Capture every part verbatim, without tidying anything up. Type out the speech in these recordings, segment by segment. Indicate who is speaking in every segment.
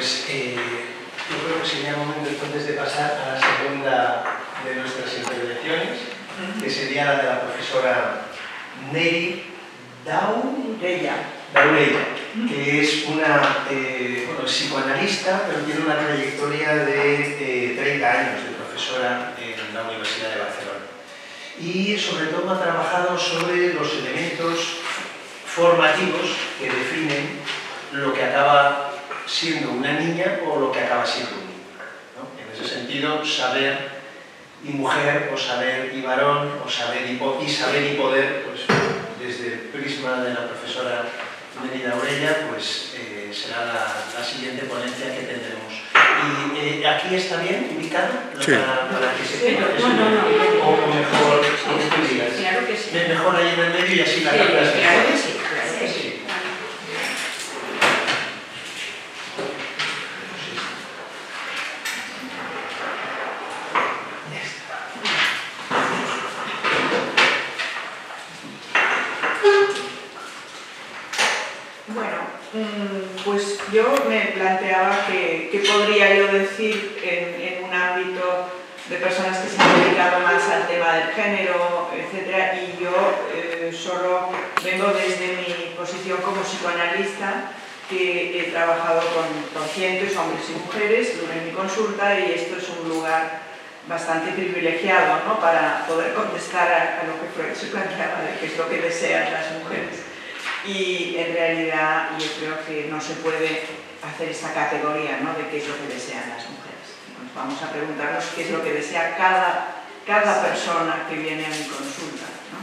Speaker 1: pues eh, yo creo que sería el momento entonces de pasar a la segunda de nuestras intervenciones, que sería la de la profesora Neri Daureya, Daureya, que es una eh, bueno, psicoanalista, pero tiene una trayectoria de eh, treinta años de profesora en la Universidad de Barcelona. Y sobre todo ha trabajado sobre los elementos formativos que definen lo que acaba siendo una niña o lo que acaba siendo un niño, ¿no? En ese sentido, saber y mujer, o saber y varón, o saber y, po y saber y poder, pues desde el prisma de la profesora Neri Daureya, pues eh, será la, la siguiente ponencia que tendremos. Y eh, aquí está bien ubicado
Speaker 2: sí.
Speaker 1: para, para que se
Speaker 3: sí, no, no, no,
Speaker 1: o mejor, como tú digas.
Speaker 3: Claro que sí.
Speaker 1: Mejor ahí en el medio y así la
Speaker 3: sí,
Speaker 1: captas
Speaker 3: claro
Speaker 1: mejor.
Speaker 3: que sí, claro que sí. Pues yo me planteaba que, que podría yo decir en, en un ámbito de personas que se han dedicado más al tema del género, etcétera, y yo eh, solo vengo desde mi posición como psicoanalista, que he trabajado con, con cientos, hombres y mujeres, en mi consulta, y esto es un lugar bastante privilegiado, ¿no?, para poder contestar a, a lo que Freud se planteaba de qué es lo que desean las mujeres. Y en realidad yo creo que no se puede hacer esta categoría, ¿no?, de qué es lo que desean las mujeres. Nos vamos a preguntarnos qué es lo que desea cada, cada persona que viene a mi consulta, ¿no?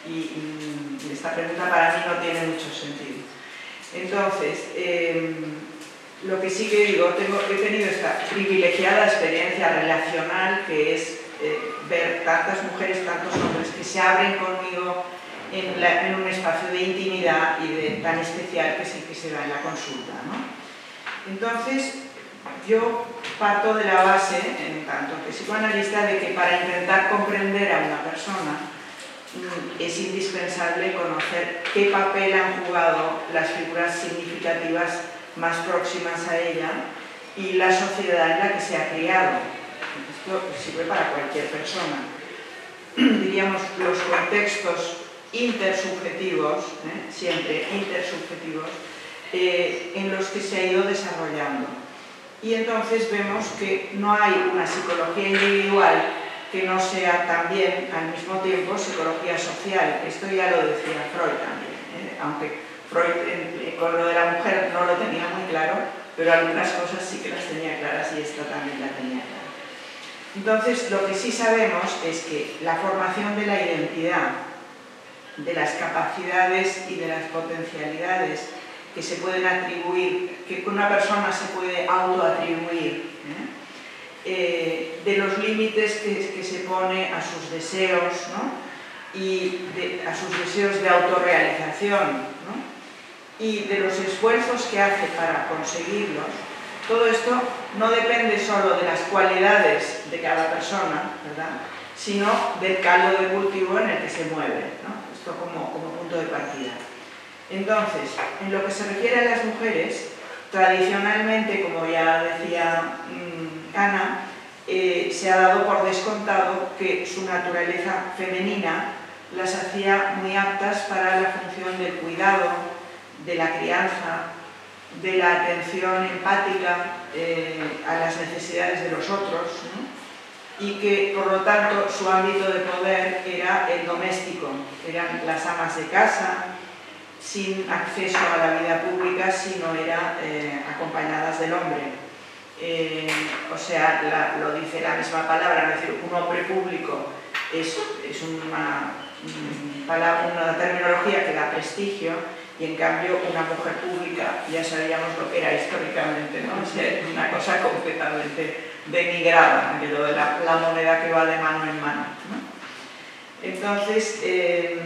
Speaker 3: Y, y esta pregunta para mí no tiene mucho sentido. Entonces, eh, lo que sí que digo, tengo, he tenido esta privilegiada experiencia relacional, que es eh, ver tantas mujeres, tantos hombres que se abren conmigo En, la, en un espacio de intimidad y de, tan especial que es el que se da en la consulta, ¿no? Entonces, yo parto de la base, en tanto que psicoanalista, de que para intentar comprender a una persona es indispensable conocer qué papel han jugado las figuras significativas más próximas a ella y la sociedad en la que se ha criado. Esto sirve para cualquier persona. Diríamos, los contextos intersubjetivos, ¿eh? siempre intersubjetivos, eh, en los que se ha ido desarrollando. Y entonces vemos que no hay una psicología individual que no sea también, al mismo tiempo, psicología social. Esto ya lo decía Freud también, ¿eh? Aunque Freud en, con lo de la mujer no lo tenía muy claro, pero algunas cosas sí que las tenía claras y esta también la tenía clara. Entonces, lo que sí sabemos es que la formación de la identidad, de las capacidades y de las potencialidades que se pueden atribuir, que una persona se puede autoatribuir, ¿eh? Eh, de los límites que, que se pone a sus deseos, ¿no?, y de, a sus deseos de autorrealización, ¿no?, y de los esfuerzos que hace para conseguirlos. Todo esto no depende solo de las cualidades de cada persona, ¿verdad?, sino del caldo de cultivo en el que se mueve, ¿no? Como, como punto de partida. Entonces, en lo que se refiere a las mujeres, tradicionalmente, como ya decía mmm, Ana, eh, se ha dado por descontado que su naturaleza femenina las hacía muy aptas para la función del cuidado, de la crianza, de la atención empática eh, a las necesidades de los otros, ¿no?, y que, por lo tanto, su ámbito de poder era el doméstico, eran las amas de casa, sin acceso a la vida pública, sino eran eh, acompañadas del hombre. Eh, o sea, la, lo dice la misma palabra, es decir, un hombre público es, es una, palabra, una terminología que da prestigio, y en cambio una mujer pública ya sabíamos lo que era históricamente, ¿no? O sea, una cosa completamente denigrada, de lo de la, la moneda que va de mano en mano, ¿no? Entonces, eh,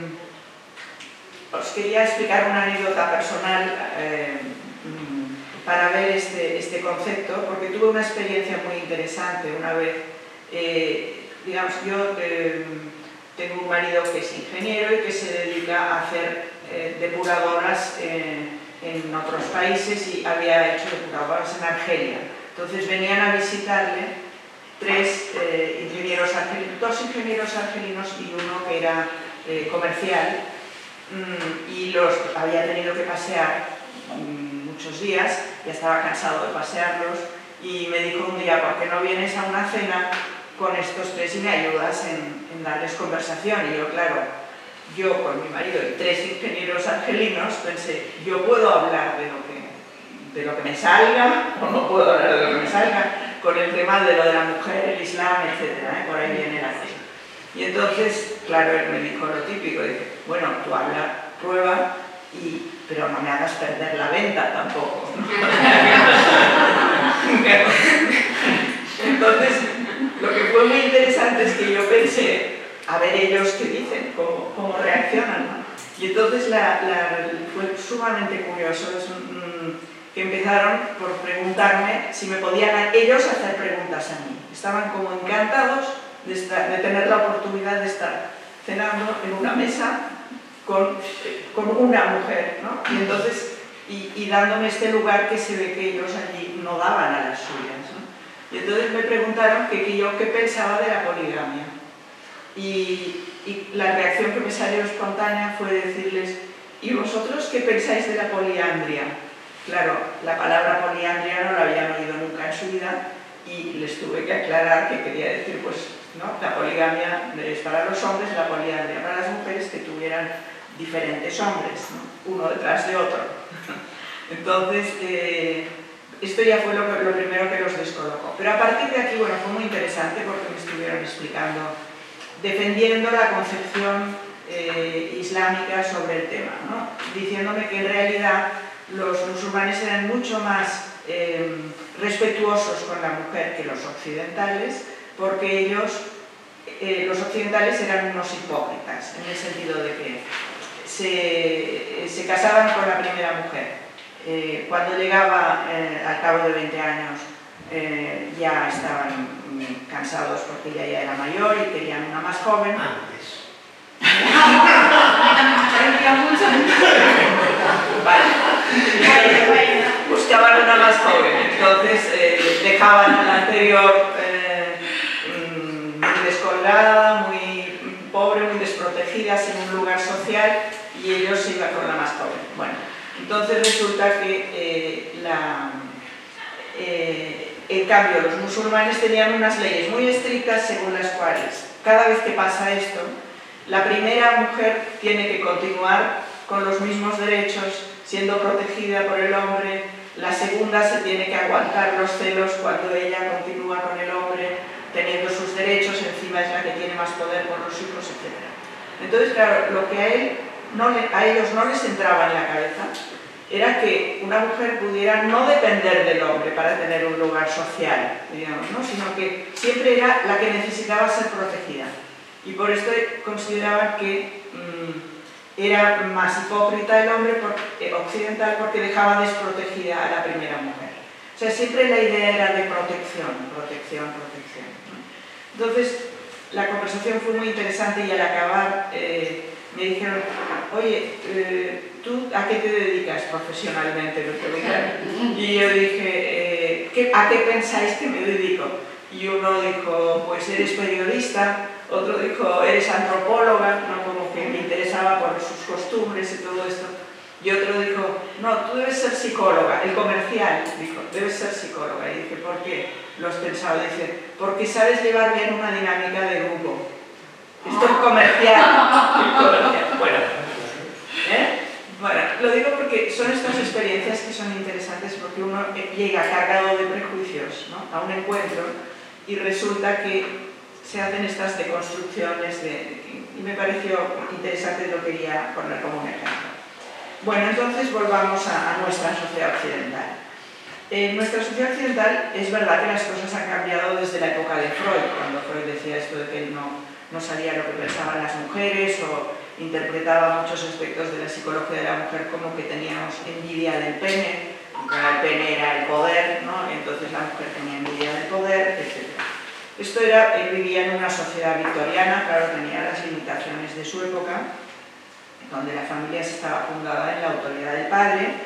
Speaker 3: os quería explicar una anécdota personal eh, para ver este, este concepto, porque tuve una experiencia muy interesante una vez. Eh, digamos, yo eh, tengo un marido que es ingeniero y que se dedica a hacer eh, depuradoras eh, en otros países y había hecho depuradoras en Argelia. Entonces venían a visitarle tres eh, ingenieros argelinos, dos ingenieros argelinos y uno que era eh, comercial, mmm, y los había tenido que pasear mmm, muchos días, ya estaba cansado de pasearlos, y me dijo un día, ¿por qué no vienes a una cena con estos tres y me ayudas en, en darles conversación? Y yo, claro, yo con mi marido y tres ingenieros argelinos pensé, yo puedo hablar de lo que, de lo que me salga, o no puedo hablar de lo que me salga, con el tema de lo de la mujer, el islam, etcétera, ¿eh? Por ahí viene la cosa. Y entonces, claro, él me dijo lo típico, dice, bueno, tú habla, prueba, y, pero no me hagas perder la venta tampoco. Entonces, lo que fue muy interesante es que yo pensé, a ver ellos qué dicen, cómo, cómo reaccionan, ¿no? Y entonces la, la, fue sumamente curioso, es un, que empezaron por preguntarme si me podían ellos hacer preguntas a mí. Estaban como encantados de, estar, de tener la oportunidad de estar cenando en una mesa con, con una mujer, ¿no? Y entonces, y, y dándome este lugar que se ve que ellos allí no daban a las suyas, ¿no? Y entonces me preguntaron que, que yo qué pensaba de la poligamia. Y, y la reacción que me salió espontánea fue decirles, ¿y vosotros qué pensáis de la poliandria? Claro, la palabra poliandria no la habían oído nunca en su vida y les tuve que aclarar que quería decir, pues, ¿no? La poligamia es para los hombres, la poliandria para las mujeres, que tuvieran diferentes hombres, ¿no? Uno detrás de otro. Entonces, eh, esto ya fue lo, lo primero que los descolocó. Pero a partir de aquí, bueno, fue muy interesante porque me estuvieron explicando, defendiendo la concepción eh, islámica sobre el tema, ¿no? Diciéndome que en realidad los musulmanes eran mucho más eh, respetuosos con la mujer que los occidentales, porque ellos, eh, los occidentales eran unos hipócritas, en el sentido de que se, se casaban con la primera mujer. Eh, cuando llegaba eh, al cabo de veinte años eh, ya estaban mm, cansados porque ella ya era mayor y querían una más joven.
Speaker 1: Antes.
Speaker 3: Vale. Buscaban una más joven, entonces eh, dejaban a la anterior eh, muy descolgada, muy pobre, muy desprotegida, sin un lugar social, y ellos se iban con la más joven. Bueno, entonces resulta que eh, la, eh, en cambio los musulmanes tenían unas leyes muy estrictas según las cuales cada vez que pasa esto, la primera mujer tiene que continuar con los mismos derechos, siendo protegida por el hombre, la segunda se tiene que aguantar los celos cuando ella continúa con el hombre, teniendo sus derechos, encima es la que tiene más poder por los hijos, etcétera. Entonces, claro, lo que a, él no le, a ellos no les entraba en la cabeza era que una mujer pudiera no depender del hombre para tener un lugar social, digamos, ¿no? Sino que siempre era la que necesitaba ser protegida. Y por esto consideraban que mmm, era más hipócrita el hombre por, eh, occidental porque dejaba desprotegida a la primera mujer. O sea, siempre la idea era de protección, protección, protección, ¿no? Entonces, la conversación fue muy interesante y al acabar eh, me dijeron, oye, eh, ¿tú a qué te dedicas profesionalmente? Y yo dije, eh, ¿qué, ¿a qué pensáis que me dedico? Y uno dijo, pues eres periodista, otro dijo, eres antropóloga, ¿no? Como que me interesaba por sus costumbres y todo esto. Y otro dijo, no, tú debes ser psicóloga. El comercial dijo, debes ser psicóloga. Y dije, ¿por qué? Los pensaba, dice, porque sabes llevar bien una dinámica de grupo. Esto es comercial. comercial. Bueno, ¿eh? Bueno, lo digo porque son estas experiencias que son interesantes porque uno llega cargado de prejuicios, ¿no? A un encuentro y resulta que se hacen estas deconstrucciones de, y me pareció interesante y lo quería poner como un ejemplo. Bueno, entonces volvamos a, a nuestra sociedad occidental. En nuestra sociedad occidental es verdad que las cosas han cambiado desde la época de Freud, cuando Freud decía esto de que él no, no sabía lo que pensaban las mujeres o interpretaba muchos aspectos de la psicología de la mujer como que teníamos envidia del pene, el pene era el poder, ¿no? Entonces la mujer tenía envidia del poder, etcétera. Esto era, él vivía en una sociedad victoriana, claro, tenía las limitaciones de su época, donde la familia estaba fundada en la autoridad del padre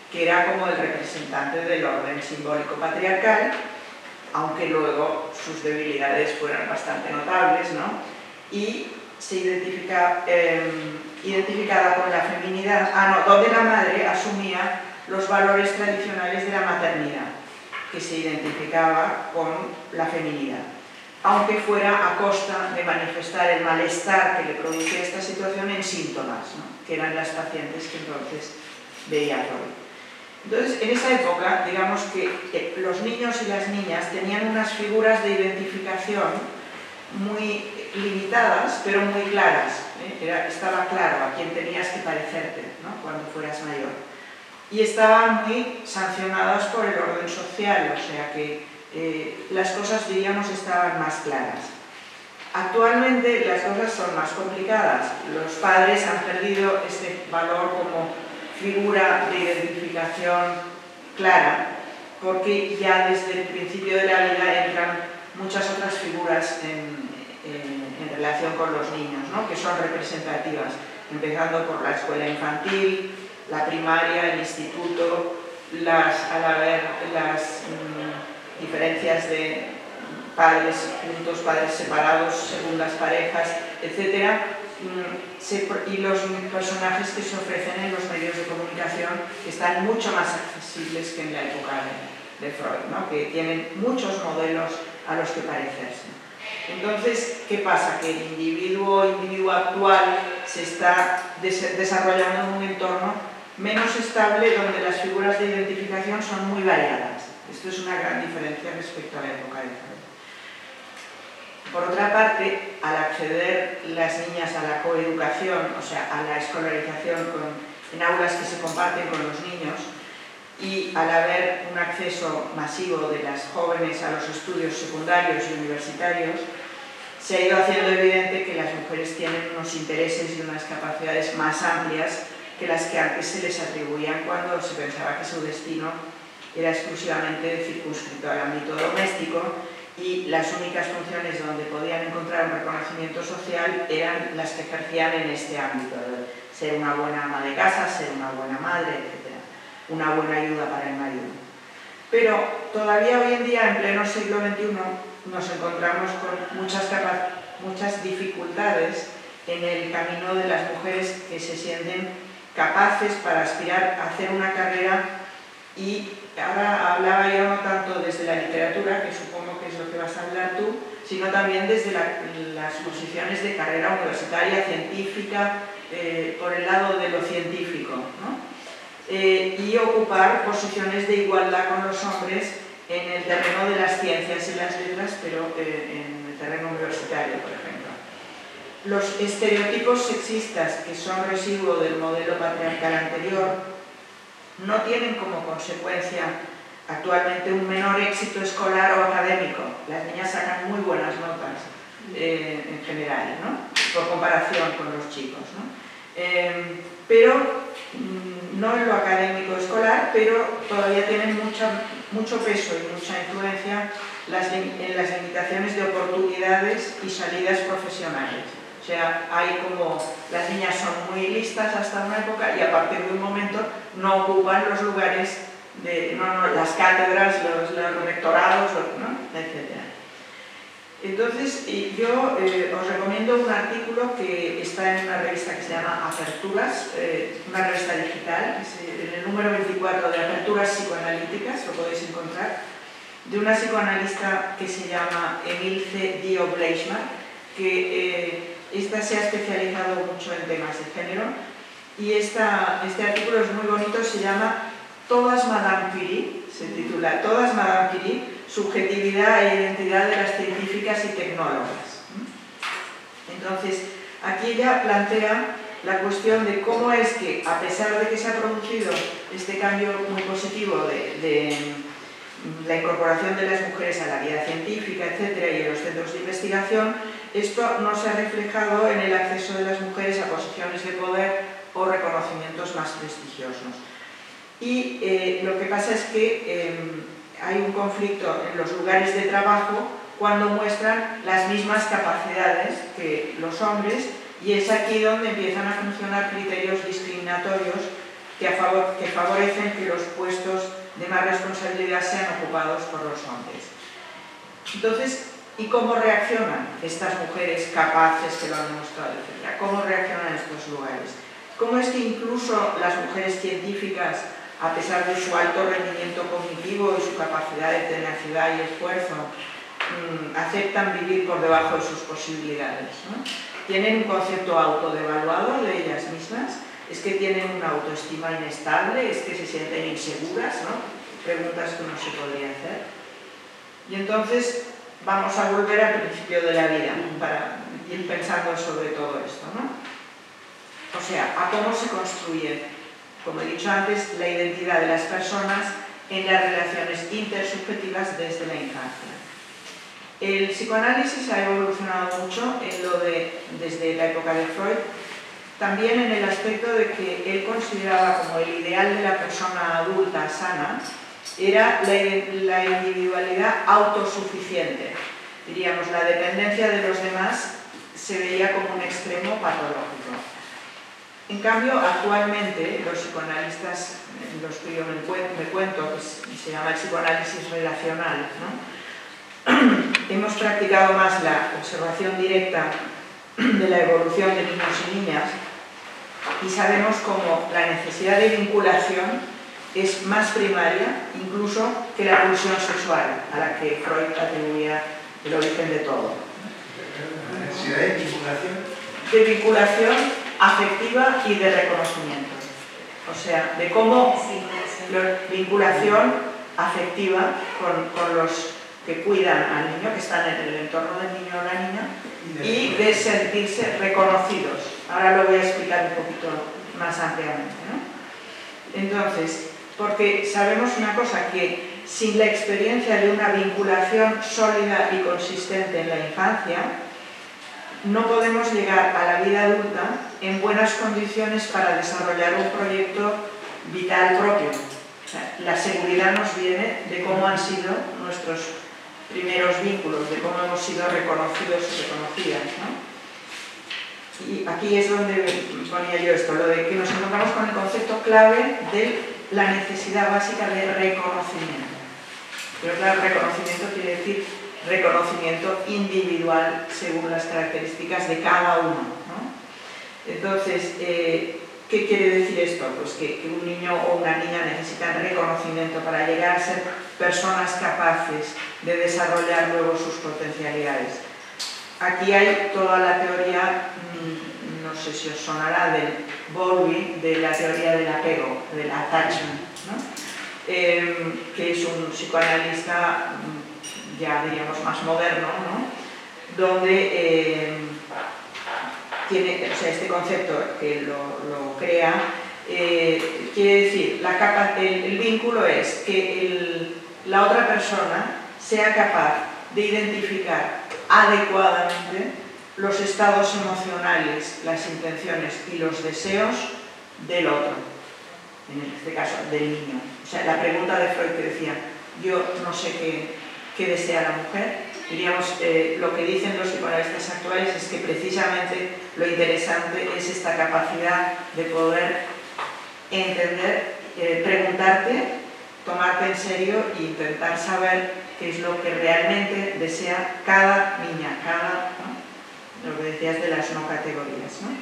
Speaker 3: que era como el representante del orden simbólico patriarcal, aunque luego sus debilidades fueran bastante notables, ¿no? Y se identifica, eh, identificada con la feminidad, ah, no, donde la madre asumía los valores tradicionales de la maternidad, que se identificaba con la feminidad, aunque fuera a costa de manifestar el malestar que le producía esta situación en síntomas, ¿no? Que eran las pacientes que entonces veía Freud. Entonces, en esa época, digamos que los niños y las niñas tenían unas figuras de identificación muy limitadas, pero muy claras, ¿eh? Era, estaba claro a quién tenías que parecerte, ¿no? Cuando fueras mayor. Y estaban muy sancionadas por el orden social, o sea que eh, las cosas, diríamos, estaban más claras. Actualmente las cosas son más complicadas. Los padres han perdido este valor como figura de identificación clara, porque ya desde el principio de la vida entran muchas otras figuras en, en, en relación con los niños, ¿no? Que son representativas, empezando por la escuela infantil, la primaria, el instituto, las, al haber las mmm, diferencias de padres juntos, padres separados, segundas parejas, etcétera, Se, y los personajes que se ofrecen en los medios de comunicación que están mucho más accesibles que en la época de, de Freud, ¿no? Que tienen muchos modelos a los que parecerse. Entonces, ¿qué pasa? Que el individuo, individuo actual se está des desarrollando en un entorno menos estable donde las figuras de identificación son muy variadas. Esto es una gran diferencia respecto a la época de Freud. Por otra parte, al acceder las niñas a la coeducación, o sea, a la escolarización con, en aulas que se comparten con los niños, y al haber un acceso masivo de las jóvenes a los estudios secundarios y universitarios, se ha ido haciendo evidente que las mujeres tienen unos intereses y unas capacidades más amplias que las que antes se les atribuían cuando se pensaba que su destino era exclusivamente circunscrito al ámbito doméstico, y las únicas funciones donde podían encontrar un reconocimiento social eran las que ejercían en este ámbito, de ser una buena ama de casa, ser una buena madre, etcétera, una buena ayuda para el marido. Pero todavía hoy en día, en pleno siglo veintiuno, nos encontramos con muchas, muchas dificultades en el camino de las mujeres que se sienten capaces para aspirar a hacer una carrera. Y ahora hablaba yo no tanto desde la literatura, que supongo que es lo que vas a hablar tú, sino también desde la, las posiciones de carrera universitaria, científica, eh, por el lado de lo científico, ¿no? Eh, y ocupar posiciones de igualdad con los hombres en el terreno de las ciencias y las letras, pero eh, en el terreno universitario, por ejemplo. Los estereotipos sexistas, que son residuo del modelo patriarcal anterior, no tienen como consecuencia actualmente un menor éxito escolar o académico. Las niñas sacan muy buenas notas eh, en general, ¿no? Por comparación con los chicos, ¿no? Eh, pero mmm, no en lo académico escolar, pero todavía tienen mucha, mucho peso y mucha influencia las, en las limitaciones de oportunidades y salidas profesionales. O sea, hay como, las niñas son muy listas hasta una época y a partir de un momento no ocupan los lugares, de, no, no, las cátedras, los, los rectorados, ¿no? Etcétera. Entonces, yo eh, os recomiendo un artículo que está en una revista que se llama Aperturas, eh, una revista digital, que es en el número veinticuatro de Aperturas Psicoanalíticas, lo podéis encontrar, de una psicoanalista que se llama Emilce Dio-Bleichmann, que eh, esta se ha especializado mucho en temas de género, y esta, este artículo es muy bonito, se llama Todas Madame Curie, se titula Todas Madame Curie, subjetividad e identidad de las científicas y tecnólogas. Entonces, aquí ella plantea la cuestión de cómo es que, a pesar de que se ha producido este cambio muy positivo de, de la incorporación de las mujeres a la vida científica, etcétera, y en los centros de investigación, esto no se ha reflejado en el acceso de las mujeres a posiciones de poder o reconocimientos más prestigiosos. Y eh, lo que pasa es que eh, hay un conflicto en los lugares de trabajo cuando muestran las mismas capacidades que los hombres, y es aquí donde empiezan a funcionar criterios discriminatorios que, a favor, que favorecen que los puestos de más responsabilidad sean ocupados por los hombres. Entonces, ¿y cómo reaccionan estas mujeres capaces que lo han demostrado, etcétera? ¿Cómo reaccionan en estos lugares? ¿Cómo es que incluso las mujeres científicas, a pesar de su alto rendimiento cognitivo y su capacidad de tenacidad y esfuerzo, mmm, aceptan vivir por debajo de sus posibilidades, ¿no? Tienen un concepto autodevaluado de ellas mismas, es que tienen una autoestima inestable, es que se sienten inseguras, ¿no? Preguntas que uno se podría hacer. Y entonces vamos a volver al principio de la vida para ir pensando sobre todo esto, ¿no? O sea, a cómo se construye, como he dicho antes, la identidad de las personas en las relaciones intersubjetivas desde la infancia. El psicoanálisis ha evolucionado mucho en lo de, desde la época de Freud, también en el aspecto de que él consideraba como el ideal de la persona adulta sana era la, la individualidad autosuficiente. Diríamos, la dependencia de los demás se veía como un extremo patológico. En cambio, actualmente, los psicoanalistas, los que yo me cuento, que se llama el psicoanálisis relacional, ¿no? Hemos practicado más la observación directa de la evolución de niños y niñas y sabemos cómo la necesidad de vinculación es más primaria incluso que la pulsión sexual, a la que Freud atribuía el origen de todo.
Speaker 1: ¿La necesidad de vinculación?
Speaker 3: De vinculación afectiva y de reconocimiento. O sea, de cómo la vinculación afectiva con, con los que cuidan al niño, que están en el entorno del niño o la niña, y de sentirse reconocidos. Ahora lo voy a explicar un poquito más ampliamente, ¿no? Entonces, porque sabemos una cosa, que sin la experiencia de una vinculación sólida y consistente en la infancia, no podemos llegar a la vida adulta en buenas condiciones para desarrollar un proyecto vital propio. O sea, la seguridad nos viene de cómo han sido nuestros primeros vínculos, de cómo hemos sido reconocidos y reconocidas, ¿no? Y aquí es donde ponía yo esto, lo de que nos encontramos con el concepto clave de la necesidad básica de reconocimiento. Pero claro, reconocimiento quiere decir reconocimiento individual según las características de cada uno, ¿no? Entonces, eh, ¿qué quiere decir esto? Pues que, que un niño o una niña necesitan reconocimiento para llegar a ser personas capaces de desarrollar luego sus potencialidades. Aquí hay toda la teoría, no sé si os sonará, del Bowlby, de la teoría del apego, del attachment, ¿no? Eh, que es un psicoanalista ya diríamos más moderno, ¿no? Donde eh, tiene, o sea, este concepto que lo, lo crea, eh, quiere decir, la capa, el, el vínculo es que el, la otra persona sea capaz de identificar adecuadamente los estados emocionales, las intenciones y los deseos del otro, en este caso del niño. O sea, la pregunta de Freud que decía, yo no sé qué que desea la mujer, diríamos, eh, lo que dicen los psicoanalistas actuales es que precisamente lo interesante es esta capacidad de poder entender, eh, preguntarte, tomarte en serio e intentar saber qué es lo que realmente desea cada niña, cada, ¿no? Lo que decías de las no categorías, ¿no?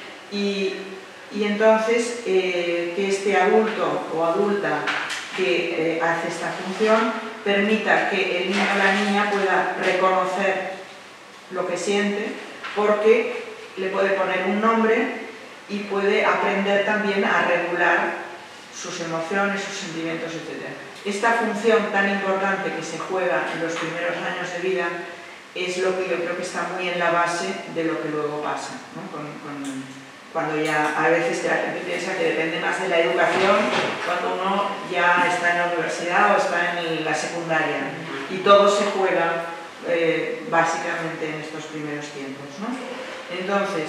Speaker 3: Y, y entonces eh, que este adulto o adulta que eh, hace esta función permita que el niño o la niña pueda reconocer lo que siente, porque le puede poner un nombre y puede aprender también a regular sus emociones, sus sentimientos, etcétera. Esta función tan importante que se juega en los primeros años de vida es lo que yo creo que está muy en la base de lo que luego pasa, ¿no? con, con, cuando ya a veces la gente piensa que depende más de la educación cuando uno ya está en la universidad o está en la secundaria, y todo se juega eh, básicamente en estos primeros tiempos, ¿no? Entonces,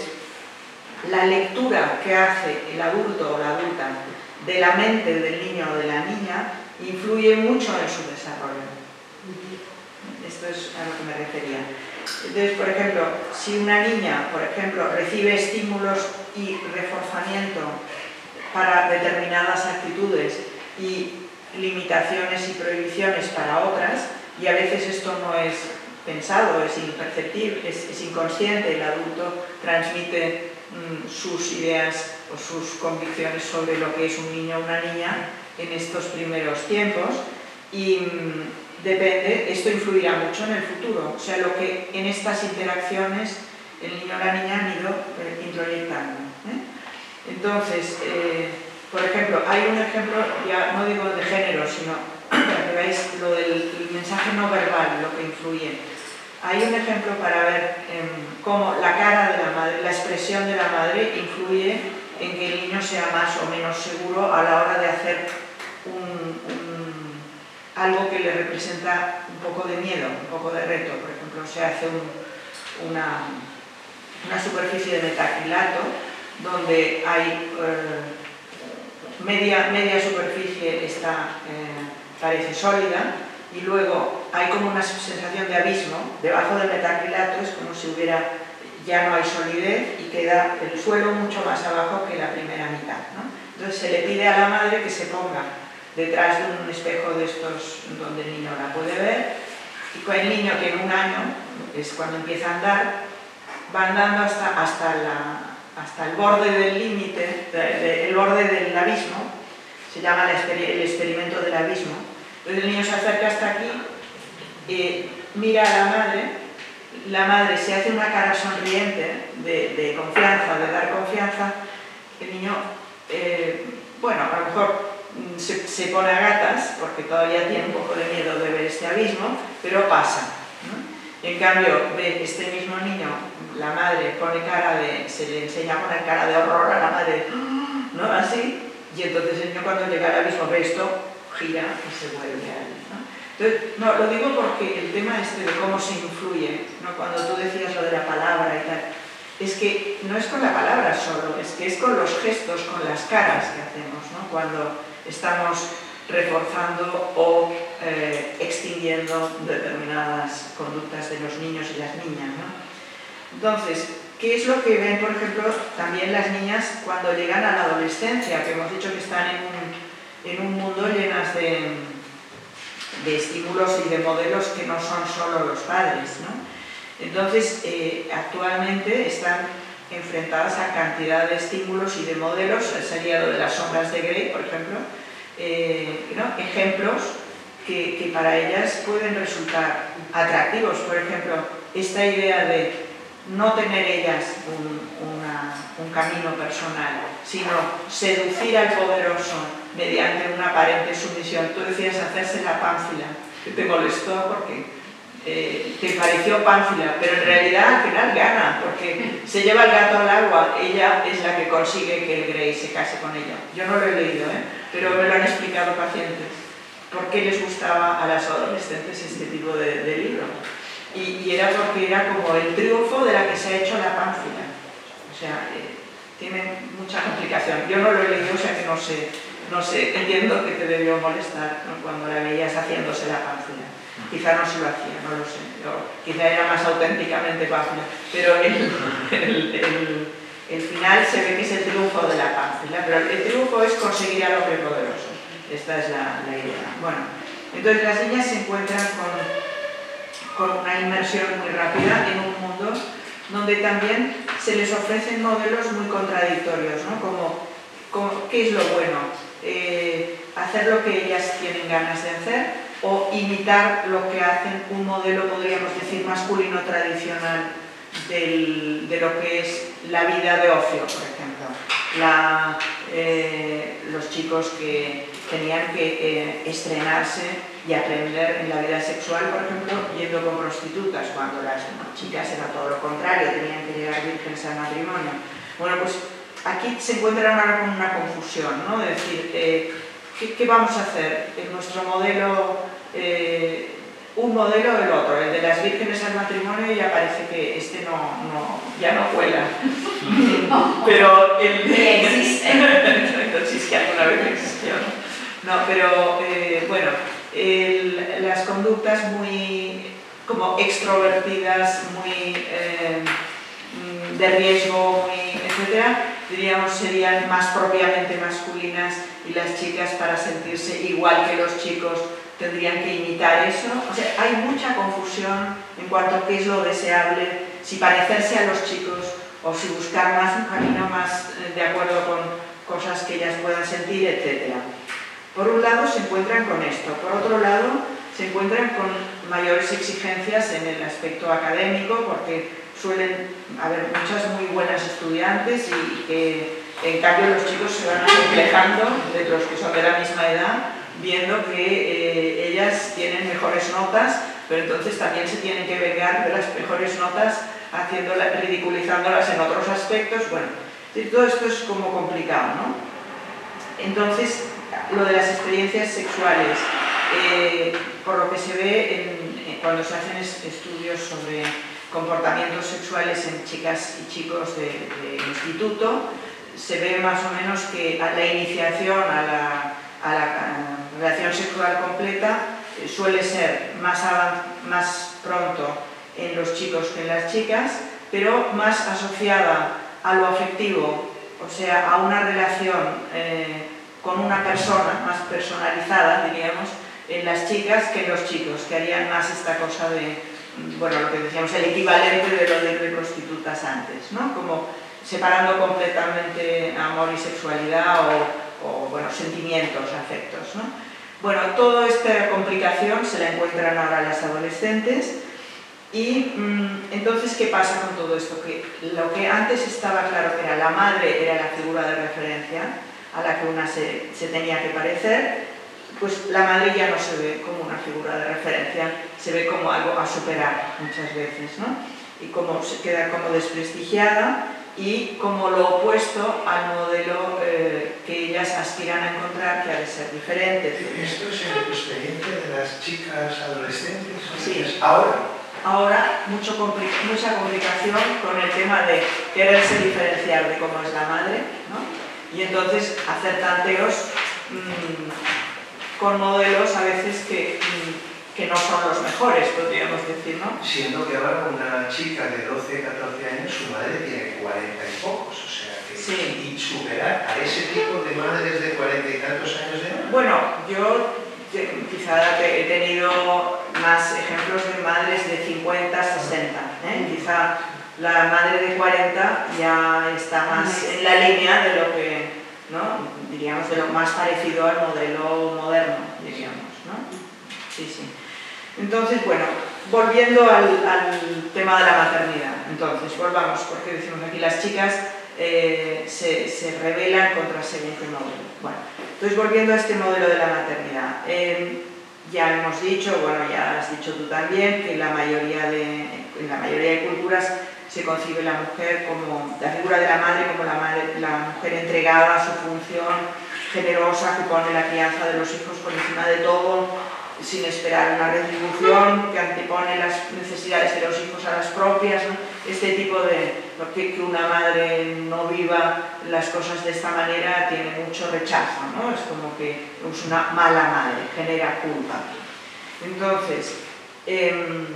Speaker 3: la lectura que hace el adulto o la adulta de la mente del niño o de la niña influye mucho en su desarrollo. Esto es a lo que me refería. Entonces, por ejemplo, si una niña, por ejemplo, recibe estímulos y reforzamiento para determinadas actitudes y limitaciones y prohibiciones para otras, y a veces esto no es pensado, es imperceptible, es, es inconsciente, el adulto transmite mmm, sus ideas o sus convicciones sobre lo que es un niño o una niña en estos primeros tiempos, y mmm, depende, esto influirá mucho en el futuro, o sea, lo que en estas interacciones el niño o la niña han ido eh, introyectando, ¿eh? Entonces, eh, por ejemplo, hay un ejemplo, ya no digo de género, sino para que veáis lo del mensaje no verbal, lo que influye. Hay un ejemplo para ver eh, cómo la cara de la madre, la expresión de la madre influye en que el niño sea más o menos seguro a la hora de hacer un, un, algo que le representa un poco de miedo, un poco de reto. Por ejemplo, se hace un, una, una superficie de metacrilato donde hay eh, media, media superficie está, eh, parece sólida, y luego hay como una sensación de abismo debajo del metacrilato, es como si hubiera, ya no hay solidez y queda el suelo mucho más abajo que la primera mitad, ¿no? Entonces se le pide a la madre que se ponga detrás de un espejo de estos donde el niño la puede ver, y con el niño que en un año, es cuando empieza a andar, va andando hasta, hasta, la, hasta el borde del límite, el borde del abismo, se llama el experimento del abismo. Entonces el niño se acerca hasta aquí, eh, mira a la madre, la madre se hace una cara sonriente de, de confianza, de dar confianza, el niño, eh, bueno, a lo mejor se, se pone a gatas, porque todavía tiene un poco de miedo de ver este abismo, pero pasa, ¿no? En cambio, ve este mismo niño, la madre pone cara de, se le enseña a poner cara de horror a la madre, ¿no? Así, y entonces el niño cuando llega al abismo ve esto, gira y se vuelve a él, ¿no? Entonces, no, lo digo porque el tema este de cómo se influye, ¿no? Cuando tú decías lo de la palabra y tal, es que no es con la palabra solo, es que es con los gestos, con las caras que hacemos, ¿no? Cuando estamos reforzando o eh, extinguiendo determinadas conductas de los niños y las niñas, ¿no? Entonces, ¿qué es lo que ven, por ejemplo, también las niñas cuando llegan a la adolescencia? Que hemos dicho que están en un, en un mundo llenas de, de estímulos y de modelos que no son solo los padres, ¿no? Entonces, eh, actualmente están enfrentadas a cantidad de estímulos y de modelos, sería lo de las sombras de Grey, por ejemplo, eh, ¿no? Ejemplos que, que para ellas pueden resultar atractivos. Por ejemplo, esta idea de no tener ellas un, una, un camino personal, sino seducir al poderoso mediante una aparente sumisión. Tú decías hacerse la pánfila, que te molestó porque eh, te pareció pánfila, pero en realidad al final gana, porque se lleva el gato al agua, ella es la que consigue que el Grey se case con ella. Yo no lo he leído, ¿eh? Pero me lo han explicado pacientes. ¿Por qué les gustaba a las adolescentes este tipo de, de libro? Y, y era porque era como el triunfo de la que se ha hecho la pánfila. O sea, eh, tiene mucha complicación. Yo no lo he leído, o sea que no sé, no sé, entiendo que te debió molestar, ¿no? Cuando la veías haciéndose la pánfila. Quizá no se lo hacía, no lo sé. Yo, quizá era más auténticamente pánfila. Pero el, el, el, el final se ve que es el triunfo de la pánfila. Pero el triunfo es conseguir al hombre poderoso. Esta es la, la idea. Bueno, entonces las niñas se encuentran con... con una inmersión muy rápida en un mundo donde también se les ofrecen modelos muy contradictorios, ¿no? Como, como ¿qué es lo bueno? Eh, hacer lo que ellas tienen ganas de hacer o imitar lo que hacen un modelo, podríamos decir, masculino tradicional del, de lo que es la vida de ocio, por ejemplo. La, eh, los chicos que tenían que eh, estrenarse y aprender en la vida sexual, por ejemplo, yendo con prostitutas, cuando las chicas era todo lo contrario, tenían que llegar vírgenes al matrimonio. Bueno, pues aquí se encuentra ahora con una confusión, ¿no? Es decir, eh, ¿qué, ¿qué vamos a hacer? En nuestro modelo, eh, un modelo o el otro, el de las vírgenes al matrimonio ya parece que este no, no, ya no cuela. Pero el de... existe. No sé si alguna vez existió, ¿no? No, pero eh, bueno, el, las conductas muy como extrovertidas, muy eh, de riesgo, muy, etcétera, diríamos, serían más propiamente masculinas y las chicas, para sentirse igual que los chicos, tendrían que imitar eso. O sea, hay mucha confusión en cuanto a qué es lo deseable, si parecerse a los chicos o si buscar más un camino más de acuerdo con cosas que ellas puedan sentir, etcétera. Por un lado se encuentran con esto, por otro lado se encuentran con mayores exigencias en el aspecto académico, porque suelen haber muchas muy buenas estudiantes y que en cambio los chicos se van acomplejando de los que son de la misma edad, viendo que eh, ellas tienen mejores notas, pero entonces también se tienen que vengar de las mejores notas, haciéndolas, ridiculizándolas en otros aspectos. Bueno, todo esto es como complicado, ¿no? Entonces, lo de las experiencias sexuales, eh, por lo que se ve en, en, cuando se hacen estudios sobre comportamientos sexuales en chicas y chicos de, de instituto, se ve más o menos que la iniciación a la, a la, a la relación sexual completa eh, suele ser más, más pronto en los chicos que en las chicas, pero más asociada a lo afectivo, o sea, a una relación eh, con una persona más personalizada, diríamos, en las chicas que en los chicos, que harían más esta cosa de, bueno, lo que decíamos, el equivalente de lo de prostitutas antes, ¿no? Como separando completamente amor y sexualidad o, o bueno, sentimientos, afectos, ¿no? Bueno, toda esta complicación se la encuentran ahora las adolescentes. Y mmm, entonces, ¿qué pasa con todo esto? Que lo que antes estaba claro que era la madre, era la figura de referencia a la que una se, se tenía que parecer, pues la madre ya no se ve como una figura de referencia, se ve como algo a superar muchas veces, ¿no? Y como se queda como desprestigiada y como lo opuesto al modelo eh, que ellas aspiran a encontrar, que ha de ser diferente.
Speaker 1: ¿Esto es en tu experiencia de las chicas adolescentes?
Speaker 3: Sí.
Speaker 1: Ahora.
Speaker 3: Ahora, mucho compli mucha complicación con el tema de quererse diferenciar de cómo es la madre, ¿no? Y entonces hacer tanteos mmm, con modelos a veces que, mmm, que no son los mejores, podríamos decir, ¿no?
Speaker 1: Siendo que ahora una chica de doce, catorce años, su madre tiene cuarenta y pocos, o sea que...
Speaker 3: Sí.
Speaker 1: Y superar a ese tipo de madres de cuarenta y tantos años de edad.
Speaker 3: Bueno, yo... quizá he tenido más ejemplos de madres de cincuenta, sesenta, ¿eh? Quizá la madre de cuarenta ya está más en la línea de lo que, ¿no? Diríamos, de lo más parecido al modelo moderno, diríamos, ¿no? Sí, sí. Entonces, bueno, volviendo al, al tema de la maternidad, entonces, volvamos, porque decimos aquí las chicas eh, se, se rebelan contra según qué modelo. Bueno, entonces, volviendo a este modelo de la maternidad, eh, ya hemos dicho, bueno, ya has dicho tú también, que la mayoría de, en la mayoría de culturas se concibe la mujer como, la figura de la madre como la, madre, la mujer entregada a su función, generosa, que pone la crianza de los hijos por encima de todo, sin esperar una retribución, que antepone las necesidades de los hijos a las propias, ¿no? Este tipo de... Que, que una madre no viva las cosas de esta manera tiene mucho rechazo, ¿no? Es como que es una mala madre, genera culpa. Entonces, eh,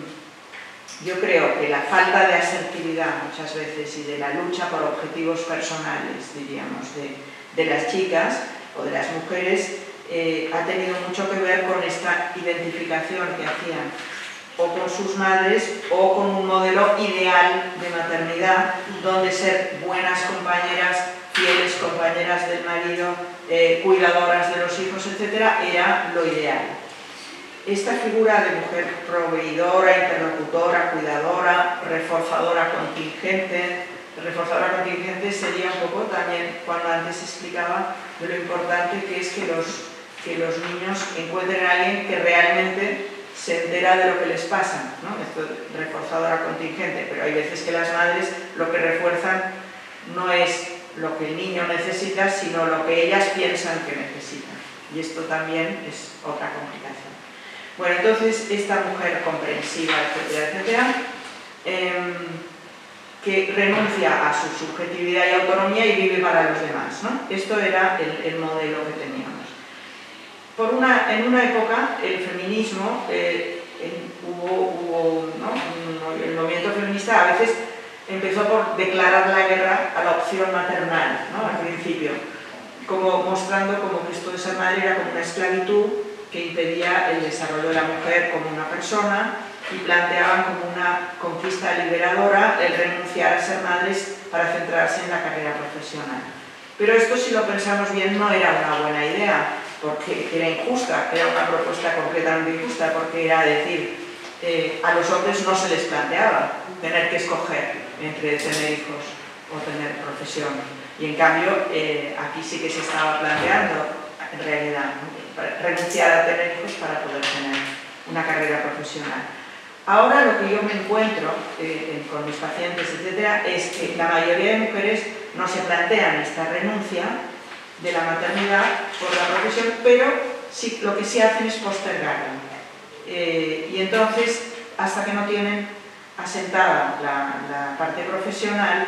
Speaker 3: yo creo que la falta de asertividad muchas veces y de la lucha por objetivos personales, diríamos, de, de las chicas o de las mujeres, eh, ha tenido mucho que ver con esta identificación que hacían o con sus madres o con un modelo ideal de maternidad donde ser buenas compañeras, fieles compañeras del marido, eh, cuidadoras de los hijos, etcétera, era lo ideal. Esta figura de mujer proveidora, interlocutora, cuidadora, reforzadora contingente, reforzadora contingente sería un poco también cuando antes explicaba de lo importante que es que los, que los niños encuentren a alguien que realmente se entera de lo que les pasa, ¿no? Esto es reforzadora contingente, pero hay veces que las madres lo que refuerzan no es lo que el niño necesita, sino lo que ellas piensan que necesitan. Y esto también es otra complicación. Bueno, entonces esta mujer comprensiva, etcétera, etcétera, eh, que renuncia a su subjetividad y autonomía y vive para los demás, ¿no? Esto era el, el modelo que teníamos. Por una, en una época, el feminismo, eh, en, hubo, hubo ¿no? el movimiento feminista a veces empezó por declarar la guerra a la opción maternal, ¿no? Al principio, como mostrando como que esto de ser madre era como una esclavitud que impedía el desarrollo de la mujer como una persona, y planteaban como una conquista liberadora el renunciar a ser madres para centrarse en la carrera profesional. Pero esto, si lo pensamos bien, no era una buena idea, porque era injusta, era una propuesta completamente injusta, porque era decir, eh, a los hombres no se les planteaba tener que escoger entre tener hijos o tener profesión. Y en cambio, eh, aquí sí que se estaba planteando, en realidad, ¿no? renunciar a tener hijos para poder tener una carrera profesional. Ahora lo que yo me encuentro eh, con mis pacientes, etcétera, es que la mayoría de mujeres no se plantean esta renuncia de la maternidad por la profesión, pero sí, lo que sí hacen es postergarla. Eh, y entonces, hasta que no tienen asentada la, la parte profesional,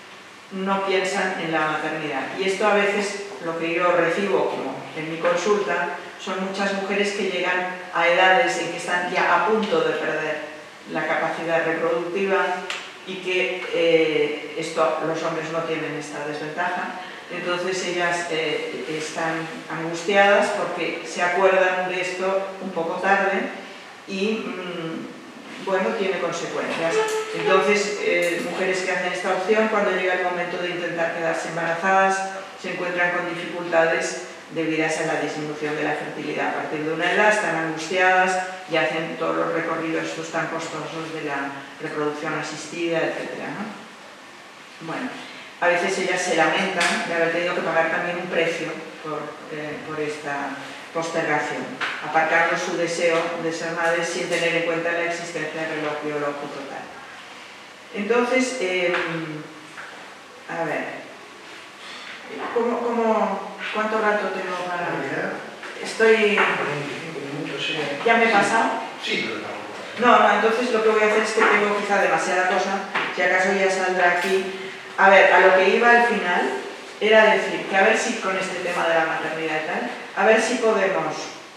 Speaker 3: no piensan en la maternidad. Y esto a veces, lo que yo recibo como en mi consulta, son muchas mujeres que llegan a edades en que están ya a punto de perder la capacidad reproductiva y que eh, esto, los hombres no tienen esta desventaja. Entonces ellas eh, están angustiadas porque se acuerdan de esto un poco tarde y mmm, bueno, tiene consecuencias. Entonces, eh, mujeres que hacen esta opción, cuando llega el momento de intentar quedarse embarazadas, se encuentran con dificultades debidas a la disminución de la fertilidad. A partir de una edad están angustiadas y hacen todos los recorridos estos tan costosos de la reproducción asistida, etcétera, ¿no? Bueno, a veces ellas se lamentan de haber tenido que pagar también un precio por, eh, por esta postergación, aparcando su deseo de ser madres sin tener en cuenta la existencia del reloj biológico total. Entonces, eh, a ver, ¿cómo, cómo, ¿cuánto rato tengo para...? Estoy... ¿Ya me he pasado?
Speaker 1: Sí, pero
Speaker 3: no. No, entonces lo que voy a hacer es que tengo quizá demasiada cosa, si acaso ya saldrá aquí. A ver, a lo que iba al final era decir que a ver si con este tema de la maternidad y tal, a ver si podemos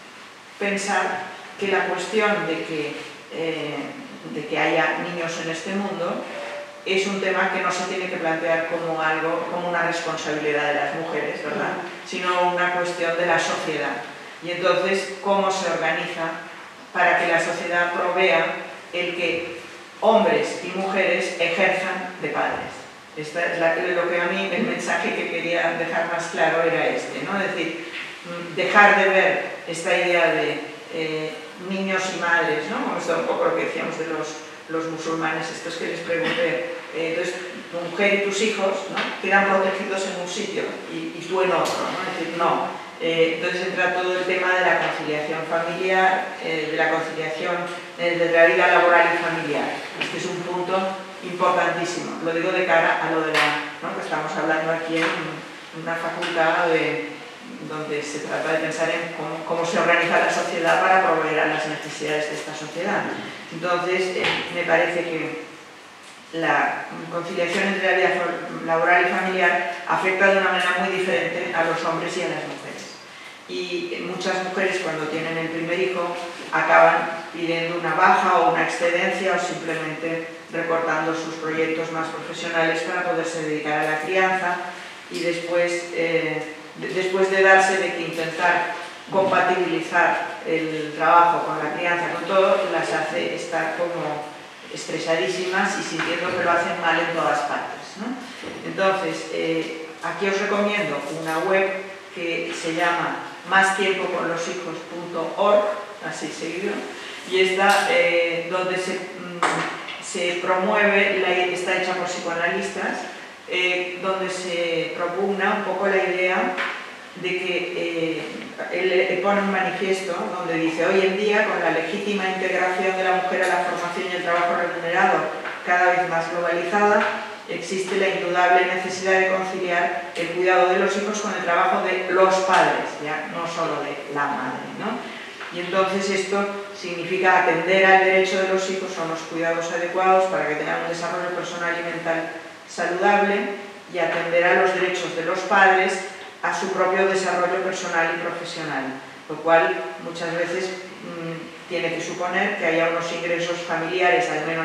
Speaker 3: pensar que la cuestión de que, eh, de que haya niños en este mundo es un tema que no se tiene que plantear como algo, como una responsabilidad de las mujeres, ¿verdad? Sino una cuestión de la sociedad. Y entonces, ¿cómo se organiza para que la sociedad provea el que hombres y mujeres ejerzan de padres? Esta es la, lo que a mí, el mensaje que quería dejar más claro era este, ¿no? Es decir, dejar de ver esta idea de eh, niños y madres, ¿no? Como esto un poco lo que decíamos de los, los musulmanes, estos que les pregunté, eh, entonces tu mujer y tus hijos, ¿no? Quedan protegidos en un sitio y, y tú en otro, ¿no? Es decir, no. Eh, entonces entra todo el tema de la conciliación familiar, eh, de la conciliación eh, de la vida laboral y familiar. Este es un punto importantísimo. Lo digo de cara a lo de la, ¿no? que estamos hablando aquí en una facultad de, donde se trata de pensar en cómo, cómo se organiza la sociedad para proveer a las necesidades de esta sociedad. Entonces, eh, me parece que la conciliación entre la vida laboral y familiar afecta de una manera muy diferente a los hombres y a las mujeres. Y muchas mujeres, cuando tienen el primer hijo, acaban pidiendo una baja o una excedencia o simplemente recortando sus proyectos más profesionales para poderse dedicar a la crianza, y después, eh, de, después de darse de que intentar compatibilizar el trabajo con la crianza, con todo, las hace estar como estresadísimas y sintiendo que lo hacen mal en todas partes, ¿no? Entonces, eh, aquí os recomiendo una web que se llama más tiempo con los hijos punto org, así seguido, y está eh, donde se, mm, se promueve, la, está hecha por psicoanalistas, eh, donde se propugna un poco la idea de que eh, él pone un manifiesto donde dice: hoy en día, con la legítima integración de la mujer a la formación y el trabajo remunerado cada vez más globalizada, existe la indudable necesidad de conciliar el cuidado de los hijos con el trabajo de los padres, ya no solo de la madre, ¿no? Y entonces esto significa atender al derecho de los hijos a unos cuidados adecuados para que tengan un desarrollo personal y mental saludable, y atender a los derechos de los padres a su propio desarrollo personal y profesional, lo cual muchas veces mmm, tiene que suponer que haya unos ingresos familiares al menos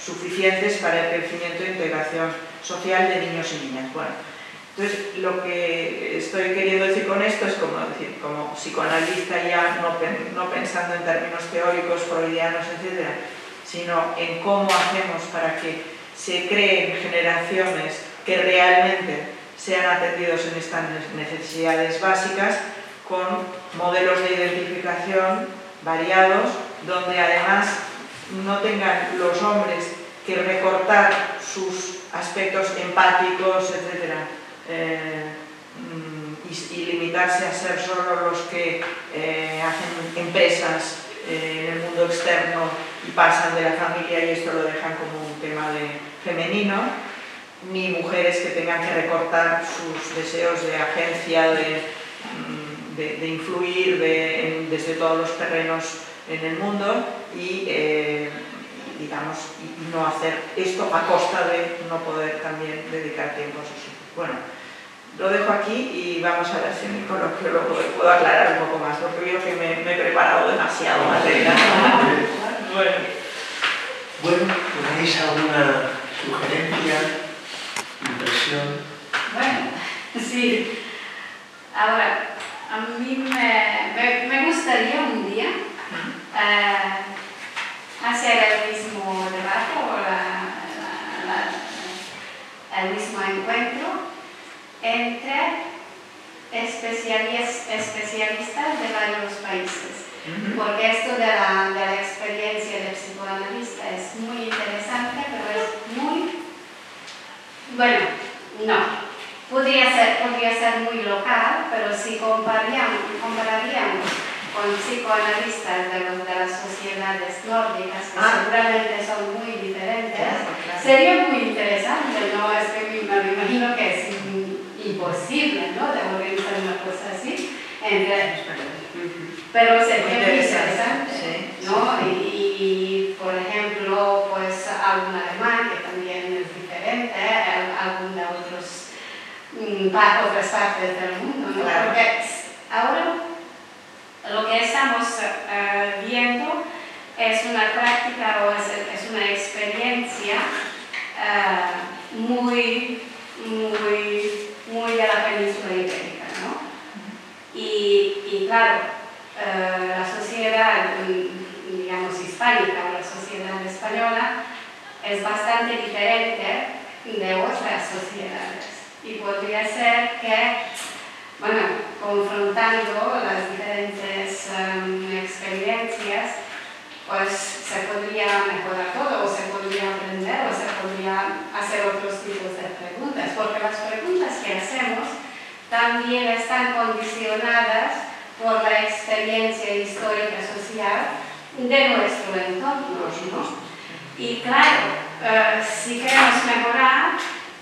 Speaker 3: suficientes para el crecimiento e integración social de niños y niñas. Bueno, entonces lo que estoy queriendo decir con esto es como, decir, como psicoanalista ya no, no pensando en términos teóricos, freudianos, etcétera, sino en cómo hacemos para que se creen generaciones que realmente sean atendidos en estas necesidades básicas, con modelos de identificación variados, donde además no tengan los hombres que recortar sus aspectos empáticos, etcétera, eh, y, y limitarse a ser solo los que eh, hacen empresas eh, en el mundo externo y pasan de la familia y esto lo dejan como un tema de femenino, ni mujeres que tengan que recortar sus deseos de agencia, de, de, de influir de, en, desde todos los terrenos en el mundo y, eh, digamos, y no hacer esto a costa de no poder también dedicar tiempo a sus hijos. Bueno, lo dejo aquí y vamos a ver si en el coloquio lo puedo aclarar un poco más, porque creo que me, me he preparado demasiado material. Bueno,
Speaker 1: bueno, ¿tenéis alguna sugerencia, impresión?
Speaker 2: Bueno, sí. Ahora, a mí me, me, me gustaría un día uh, hacer el mismo debate o la, la, la, el mismo encuentro entre especialistas, especialistas de varios países. Uh-huh. Porque esto de la, de la experiencia del psicoanalista es muy interesante, pero es muy... Bueno, no. Podría ser, podría ser muy local, pero si compararíamos, compararíamos con psicoanalistas de, los, de las sociedades nórdicas, que ah. seguramente son muy diferentes, claro, claro. Sería muy interesante, ¿no? Es que me, me imagino que es imposible, ¿no?, de organizar una cosa así, entre, pero sería muy interesante, sí, ¿no? Sí. Y, y, por ejemplo, pues algún alemán que también es diferente, algún de otros, para otras partes del mundo, ¿no? Claro. Porque ahora lo que estamos uh, viendo es una práctica o es, es una experiencia uh, muy, muy, muy de la península ibérica, ¿no? Y, y claro, uh, la sociedad, digamos, hispánica o la sociedad española es bastante diferente de otras sociedades. Y podría ser que, bueno, confrontando las diferentes um, experiencias, pues se podría mejorar todo, o se podría aprender, o se podría hacer otros tipos de preguntas, porque las preguntas que hacemos también están condicionadas por la experiencia histórica social de nuestro entorno, ¿no? Y claro, uh, si queremos mejorar,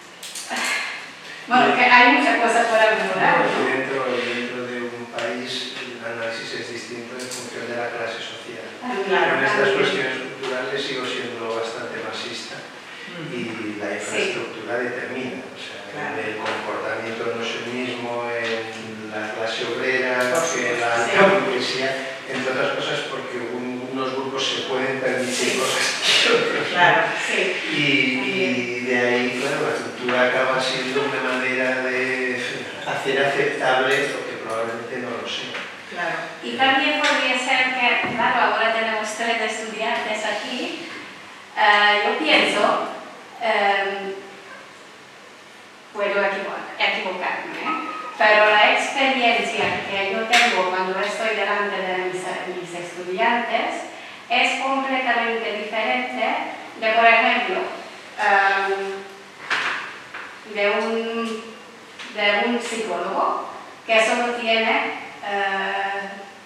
Speaker 2: bueno, que hay muchas cosas para mejorar, ¿no?
Speaker 1: Dentro, dentro de un país el análisis es distinto en función de la clase social.
Speaker 3: Claro,
Speaker 1: en estas
Speaker 3: también.
Speaker 1: cuestiones culturales sigo siendo bastante masista y la infraestructura sí. determina. O sea, claro. El comportamiento no es el mismo en la clase obrera que en la sí. burguesía, entre otras cosas porque un, unos grupos se pueden permitir sí. cosas que otros.
Speaker 3: Claro, sí.
Speaker 1: Y, y de ahí, claro, la cultura acaba siendo una manera de hacer aceptable lo que probablemente no lo sea.
Speaker 3: Claro.
Speaker 2: Y también podría ser que, claro, ahora tenemos tres estudiantes aquí. Uh, yo pienso, um, puedo equivocar, equivocarme, ¿eh? Pero la experiencia que yo tengo cuando estoy delante de mis, mis estudiantes es completamente diferente de, por ejemplo, um, de, un, de un psicólogo que solo tiene uh,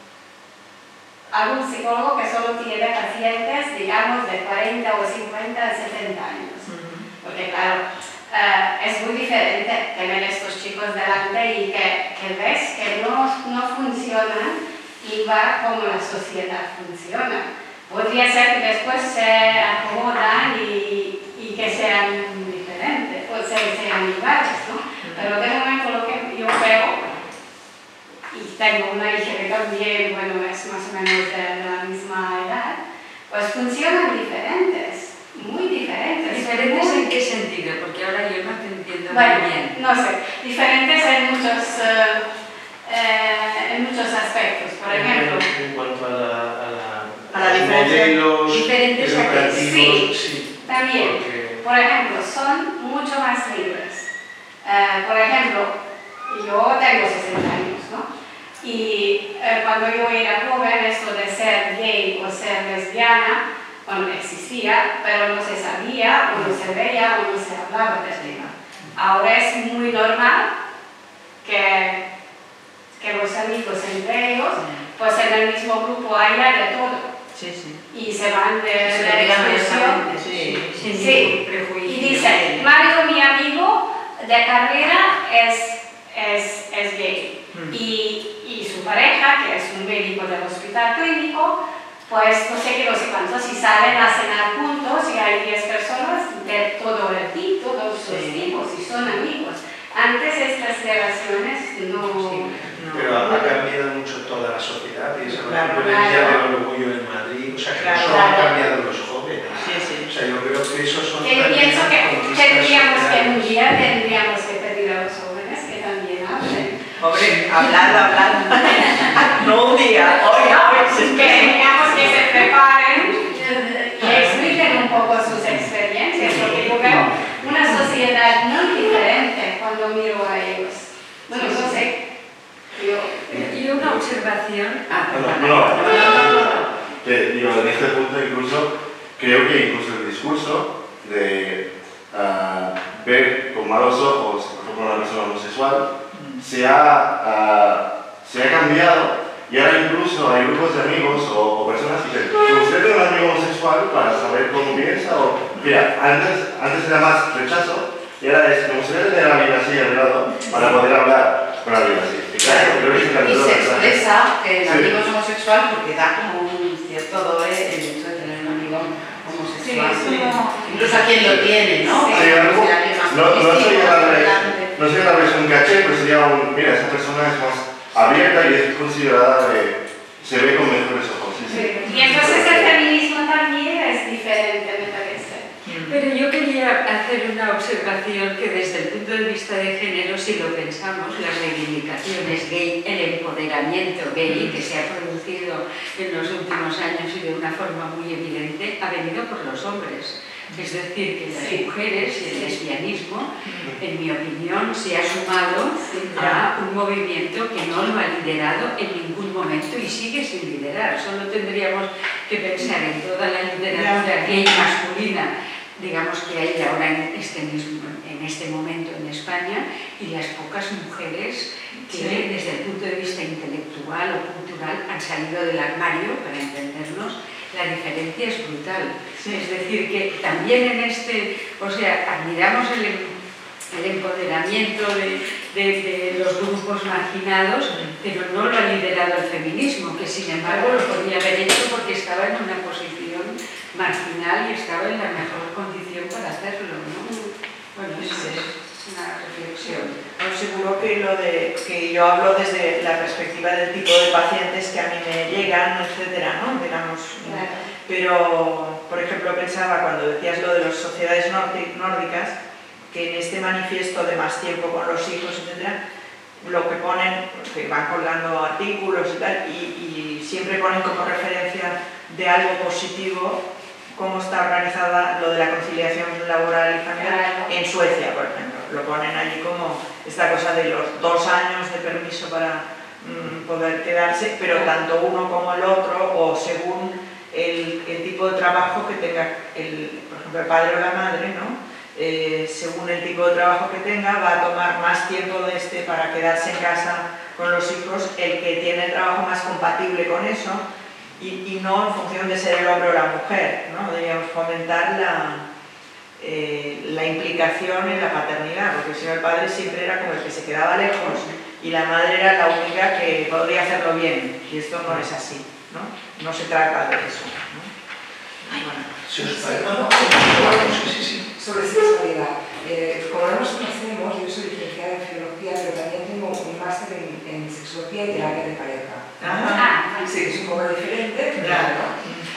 Speaker 2: algún psicólogo que solo tiene pacientes, digamos, de cuarenta o cincuenta, setenta años. Porque claro, uh, es muy diferente tener estos chicos delante y que, que ves que no, no funcionan y va como la sociedad funciona. Podría ser que después se acomodan y, y que sean diferentes, o sea, que sean iguales, ¿no? Pero de momento lo que yo veo, y tengo una hija que también, bueno, es más o menos de, de la misma edad, pues funcionan diferentes, muy diferentes. bueno,
Speaker 4: bien.
Speaker 2: no sé, diferentes en muchos, eh, eh, en muchos aspectos. Por ejemplo,
Speaker 1: En cuanto a la, a la,
Speaker 3: A la
Speaker 1: los
Speaker 3: diferencia.
Speaker 1: modelos
Speaker 4: Diferentes
Speaker 1: educativos,
Speaker 2: sí,
Speaker 1: sí,
Speaker 2: también.
Speaker 1: porque
Speaker 2: Por ejemplo, son mucho más libres. Eh, por ejemplo, yo tengo sesenta años, ¿no? Y eh, cuando yo era joven, esto de ser gay o ser lesbiana, bueno, existía, pero no se sabía, o no se veía, o no se hablaba del tema. Ahora es muy normal que, que los amigos entre ellos, pues en el mismo grupo haya de todo.
Speaker 3: Sí, sí.
Speaker 2: Y se van de,
Speaker 4: Se
Speaker 2: de
Speaker 4: le llama
Speaker 2: excursión.
Speaker 4: directamente,
Speaker 3: Sí.
Speaker 4: sin
Speaker 2: Sí.
Speaker 4: ningún prejuicio.
Speaker 2: Y dice, Mario, mi amigo de carrera, es, es, es gay.
Speaker 3: Mm.
Speaker 2: Y, y su pareja, que es un médico del hospital clínico, pues no sé qué, no sé cuántos, y salen a cenar juntos y hay diez personas de todo el tipo, todos sus
Speaker 3: Sí.
Speaker 2: tipos, y son amigos. Antes estas relaciones no...
Speaker 3: Sí. No.
Speaker 1: pero ha, ha cambiado mucho toda la sociedad y esa
Speaker 3: Claro,
Speaker 1: por ejemplo el Día
Speaker 2: claro.
Speaker 1: del Orgullo en Madrid, o sea que
Speaker 3: Claro,
Speaker 1: no solo han
Speaker 2: claro.
Speaker 1: cambiado los jóvenes,
Speaker 3: Sí, sí.
Speaker 1: o sea yo creo que esos son
Speaker 2: Que yo
Speaker 1: también
Speaker 2: pienso que
Speaker 1: conquistas
Speaker 2: tendríamos que un
Speaker 1: sociales.
Speaker 2: día tendríamos que pedir a los jóvenes que también hablen.
Speaker 3: Hombre, hablando, hablando. No un día, hoy, hoy.
Speaker 2: Que tengamos que se preparen y expliquen un poco sus experiencias, porque yo veo una sociedad muy diferente cuando miro a ellos. Bueno, no sé. Yo,
Speaker 4: Y una observación. Ah,
Speaker 5: No,
Speaker 4: perdona.
Speaker 5: no,
Speaker 4: No, no, no, no.
Speaker 5: que digo, en este punto incluso, creo que incluso el discurso de ah, ver con malos ojos, por ejemplo, a una persona homosexual, se ha, ah, se ha cambiado y ahora incluso hay grupos de amigos o, o personas que dicen, ¿usted tiene un amigo homosexual para saber cómo piensa? O, mira, antes, antes era más rechazo y ahora es, me gustaría tener a alguien así al lado para poder hablar con alguien así. Y claro, creo que se
Speaker 6: Y
Speaker 5: cambió
Speaker 6: se
Speaker 5: la verdad.
Speaker 6: expresa que el
Speaker 5: Sí.
Speaker 6: amigo es homosexual porque da como un cierto doble el hecho de tener un amigo homosexual.
Speaker 3: Sí, sí.
Speaker 6: Incluso a quien lo tiene, ¿no?
Speaker 2: Sí,
Speaker 5: Sí,
Speaker 6: Para
Speaker 5: algo-
Speaker 6: que sea alguien más
Speaker 5: no, no
Speaker 6: positivo,
Speaker 5: sería la vez,
Speaker 6: adelante.
Speaker 5: no sería la vez un caché, pero sería un, mira, esa persona es más abierta y es considerada de, se ve con mejores ojos. Sí, sí.
Speaker 2: y entonces el feminismo también es diferente, me parece.
Speaker 4: Pero yo quería hacer una observación que desde el punto de vista de género, si lo pensamos, las reivindicaciones gay, el empoderamiento gay que se ha producido en los últimos años y de una forma muy evidente, ha venido por los hombres. Es decir, que las
Speaker 2: Sí.
Speaker 4: mujeres y el
Speaker 2: Sí.
Speaker 4: lesbianismo, en mi opinión, se ha sumado a un movimiento que no lo ha liderado en ningún momento y sigue sin liderar. Solo tendríamos que pensar en toda la literatura gay masculina, digamos, que hay ahora en este, mismo, en este momento en España, y las pocas mujeres que
Speaker 3: Sí.
Speaker 4: desde el punto de vista intelectual o cultural han salido del armario, para entendernos. La diferencia es brutal.
Speaker 3: Sí.
Speaker 4: Es decir, que también en este, o sea, admiramos el, el empoderamiento de, de, de los grupos marginados, pero no lo ha liderado el feminismo, que sin embargo lo podía haber hecho porque estaba en una posición marginal y estaba en la mejor condición para hacerlo, ¿no? Bueno, eso es una reflexión.
Speaker 3: Os seguro que lo de que yo hablo desde la perspectiva del tipo de pacientes que a mí me llegan, etcétera, ¿no? Digamos,
Speaker 2: Claro.
Speaker 3: pero por ejemplo pensaba cuando decías lo de las sociedades nórdi- nórdicas, que en este manifiesto de más tiempo con los hijos, etcétera, lo que ponen, que van colgando artículos y tal, y, y siempre ponen como referencia de algo positivo cómo está organizada lo de la conciliación laboral y familiar
Speaker 2: Claro.
Speaker 3: en Suecia, por ejemplo. Lo ponen allí como esta cosa de los dos años de permiso para mm, poder quedarse, pero tanto uno como el otro, o según el, el tipo de trabajo que tenga, el, por ejemplo, el padre o la madre, ¿no? Eh, según el tipo de trabajo que tenga, va a tomar más tiempo de este para quedarse en casa con los hijos, el que tiene el trabajo más compatible con eso, y, y no en función de ser el hombre o la mujer, ¿no? Deberíamos fomentar la, eh, la implicación en la paternidad, porque si no el padre siempre era como el que se quedaba lejos y la madre era la única que podría hacerlo bien, y esto no es así, ¿no? No se trata de eso, ¿no? Bueno.
Speaker 1: Si os parece, no, no, sí, sí, sí.
Speaker 7: Sobre sexualidad. Eh, como no nos conocemos, yo soy licenciada en filología, pero también tengo un máster en, en sexología y terapia de pareja.
Speaker 3: Ajá.
Speaker 2: Ah,
Speaker 7: Sí, es un poco diferente,
Speaker 3: Claro.
Speaker 7: pero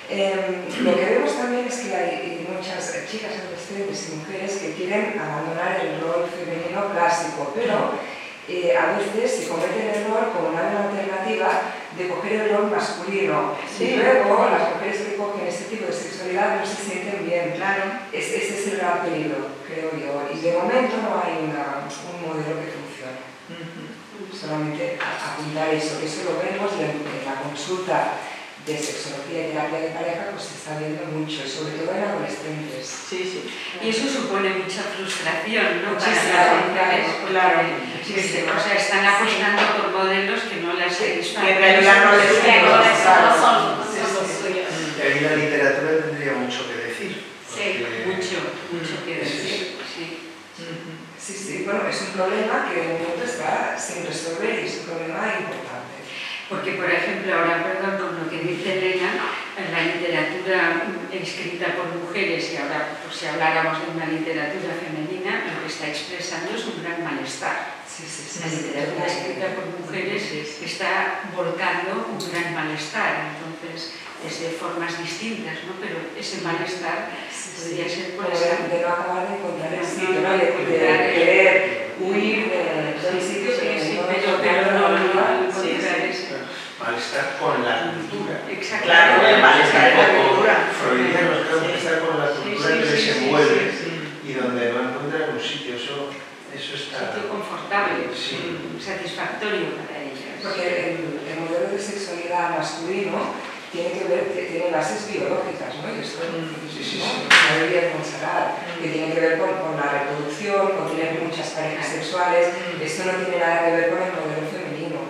Speaker 7: Eh, lo que vemos también es que hay muchas chicas adolescentes y mujeres que quieren abandonar el rol femenino clásico, pero eh, a veces se comete el error como una alternativa de coger el rol masculino. Sí. Y luego las mujeres que cogen este tipo de sexualidad no se sienten bien.
Speaker 3: Claro.
Speaker 7: Es, ese es el gran peligro, creo yo. Y de momento no hay una, un modelo que funcione. Uh-huh. Solamente apuntar eso, que eso lo vemos en, en la consulta de sexología y terapia de pareja, pues se está viendo mucho, y sobre todo en adolescentes.
Speaker 3: Sí, sí.
Speaker 4: Y eso supone mucha frustración, ¿no?
Speaker 7: Sí,
Speaker 4: Para
Speaker 7: claro,
Speaker 4: las mujeres,
Speaker 3: claro.
Speaker 4: Sí, sí, o sea, están apostando por modelos que no las satisfacen.
Speaker 3: Que en realidad no les
Speaker 2: Sí, que no son
Speaker 7: Sí,
Speaker 2: son los
Speaker 7: sí.
Speaker 2: suyos.
Speaker 1: Y ahí la literatura tendría mucho que decir.
Speaker 2: Sí,
Speaker 1: porque-
Speaker 4: Mucho, mucho que decir, sí.
Speaker 7: Sí, sí, bueno, es un problema que de momento está sin resolver y es un problema importante.
Speaker 4: Porque, por ejemplo, ahora, perdón, con lo que dice Elena, en la literatura escrita por mujeres, y ahora, pues, si habláramos de una literatura femenina, lo que está expresando es un gran malestar.
Speaker 7: Sí, sí, sí.
Speaker 4: La literatura escrita por mujeres está volcando un gran malestar, entonces, desde formas distintas, ¿no? Pero ese malestar podría ser por
Speaker 7: Como
Speaker 4: esa...
Speaker 7: de, de no acabar de encontrar el
Speaker 4: No,
Speaker 7: sitio,
Speaker 4: no,
Speaker 7: ¿no? de, de
Speaker 4: encontrar el-
Speaker 7: querer huir de, de un sitio
Speaker 4: Sí,
Speaker 7: que
Speaker 4: sí,
Speaker 7: no
Speaker 4: pero,
Speaker 7: encontrar
Speaker 4: pero no,
Speaker 7: la
Speaker 4: no,
Speaker 7: vida.
Speaker 4: encontrar ese...
Speaker 1: Malestar con la cultura.
Speaker 4: Exacto.
Speaker 3: Claro, el malestar con la
Speaker 1: Un poco
Speaker 3: cultura.
Speaker 1: freudiano, creo que
Speaker 3: Sí.
Speaker 1: está con la
Speaker 3: Sí,
Speaker 1: cultura
Speaker 3: sí,
Speaker 1: que
Speaker 3: sí, sí,
Speaker 1: desenvuelve
Speaker 3: sí, sí.
Speaker 1: y donde no encuentran un sitio. Eso, eso está.
Speaker 4: Sitio confortable,
Speaker 1: Sí.
Speaker 4: satisfactorio para ellas.
Speaker 7: Porque el, el modelo de sexualidad masculino tiene que ver, que tiene bases biológicas, ¿no? Y esto
Speaker 1: Sí, sí,
Speaker 7: ¿no?
Speaker 1: sí.
Speaker 7: No debería Montserrat, que tiene que ver con, con la reproducción, con tener muchas parejas sexuales. Esto no tiene nada que ver con el modelo femenino.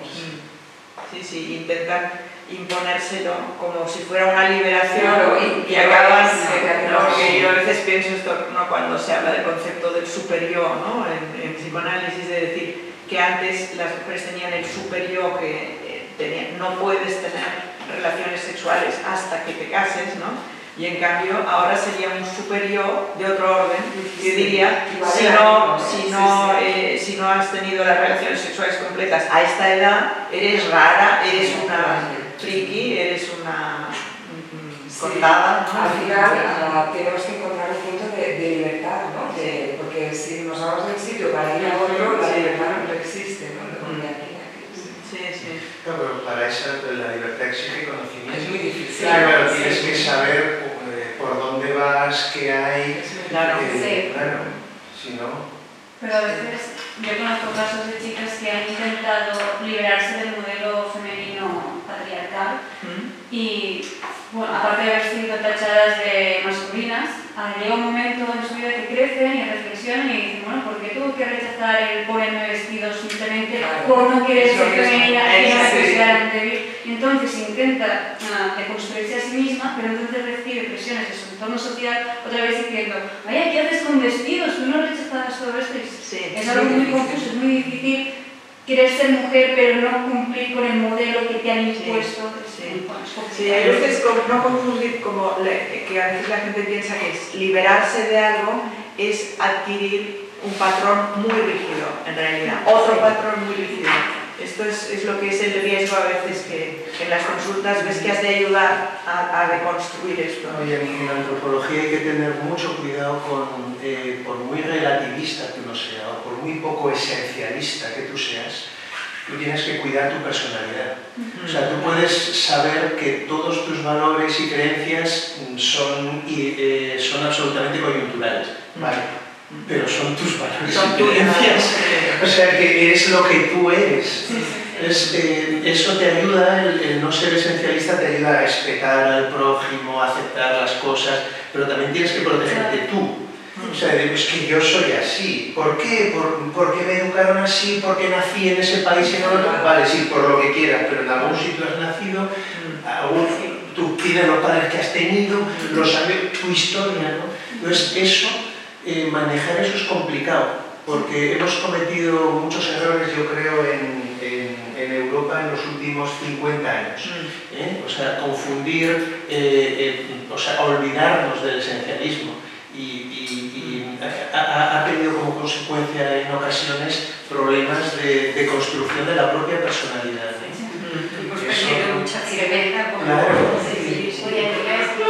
Speaker 3: Sí, sí, intentan imponérselo como si fuera una liberación,
Speaker 7: Claro,
Speaker 3: y,
Speaker 7: y-
Speaker 3: acaban,
Speaker 7: y-
Speaker 3: no, porque yo a veces pienso esto, ¿no? Cuando se habla del concepto del superior, ¿no? en, en psicoanálisis, de decir que antes las mujeres tenían el superior, que eh, tenían, no puedes tener relaciones sexuales hasta que te cases, ¿no? Y en cambio ahora sería un superior de otro orden, yo diría, si no, si no, eh, si no has tenido las relaciones sexuales completas a esta edad, eres rara, eres una friki, eres una mm, contada, ¿no?
Speaker 7: Al final ah, tenemos que encontrar un punto de, de libertad, ¿no? De- porque si nos vamos de un sitio para ir a otro, la
Speaker 3: Sí.
Speaker 7: libertad no existe, ¿no? De aquí a aquí.
Speaker 3: Sí, sí.
Speaker 1: Claro, pero para esa la libertad exige conocimiento.
Speaker 7: Es muy difícil.
Speaker 1: Claro, claro,
Speaker 7: Sí.
Speaker 1: tienes que saber eh, por dónde vas, qué hay.
Speaker 3: Claro.
Speaker 1: eh,
Speaker 2: Sí.
Speaker 1: Claro, si no.
Speaker 2: pero a veces yo conozco casos de chicas que han intentado liberarse del modelo femenino patriarcal
Speaker 3: ¿Mm?
Speaker 2: y, bueno, aparte de haber sido tachadas de masculinas, ah, llega un momento en su vida que crecen y reflexionan y dicen, bueno, ¿por qué tuve que rechazar el ponerme vestido simplemente
Speaker 7: Claro.
Speaker 2: por no querer
Speaker 7: Eso
Speaker 2: ser
Speaker 7: mismo.
Speaker 2: femenina y no me
Speaker 3: Sí.
Speaker 2: consideran débil? Y entonces intenta ah, deconstruirse a sí misma, pero entonces recibe presiones de su entorno social otra vez diciendo, vaya, ¿qué haces con vestidos? Tú no rechazabas todo esto. Y
Speaker 3: Sí.
Speaker 2: es algo muy confuso, es muy difícil querer ser mujer pero no cumplir con el modelo que te han impuesto.
Speaker 3: Sí.
Speaker 2: Bueno, es complicado.
Speaker 3: Sí, hay veces como- no confundir como le- que a veces la gente piensa que es liberarse de algo es adquirir un patrón muy rígido, en realidad, otro patrón muy rígido. Esto es, es lo que es el riesgo a veces que en las consultas ves que has de ayudar a, a deconstruir esto.
Speaker 1: Oye, en, en antropología hay que tener mucho cuidado con, eh, por muy relativista que uno sea, o por muy poco esencialista que tú seas, tú tienes que cuidar tu personalidad. O sea, tú puedes saber que todos tus valores y creencias son, y, eh, son absolutamente coyunturales, ¿vale? Pero son tus valores
Speaker 3: Son
Speaker 1: y
Speaker 3: tuyos.
Speaker 1: creencias. O sea, que es lo que tú eres. Es, eh, eso te ayuda, el, el no ser esencialista te ayuda a respetar al prójimo, a aceptar las cosas, pero también tienes que protegerte tú. O sea, de, es que yo soy así. ¿Por qué? ¿Por, ¿Por qué me educaron así? ¿Por qué nací en ese país y no en otro? Vale, sí, por lo que quieras, pero en algún sitio has nacido, algún, tú tienes los padres que has tenido, lo sabes, tu historia, ¿no? Entonces, eso, eh, manejar eso es complicado, porque hemos cometido muchos errores, yo creo, en, en, en Europa en los últimos cincuenta años. ¿eh? O sea, confundir, eh, eh, o sea, olvidarnos del esencialismo. Y, y, y ha, ha tenido como consecuencia en ocasiones problemas de, de construcción de la propia personalidad. ¿eh?
Speaker 4: Hemos
Speaker 1: Eso-
Speaker 4: perdido mucha firmeza como
Speaker 1: Claro.
Speaker 4: sí, sí, sí.
Speaker 2: el lesbi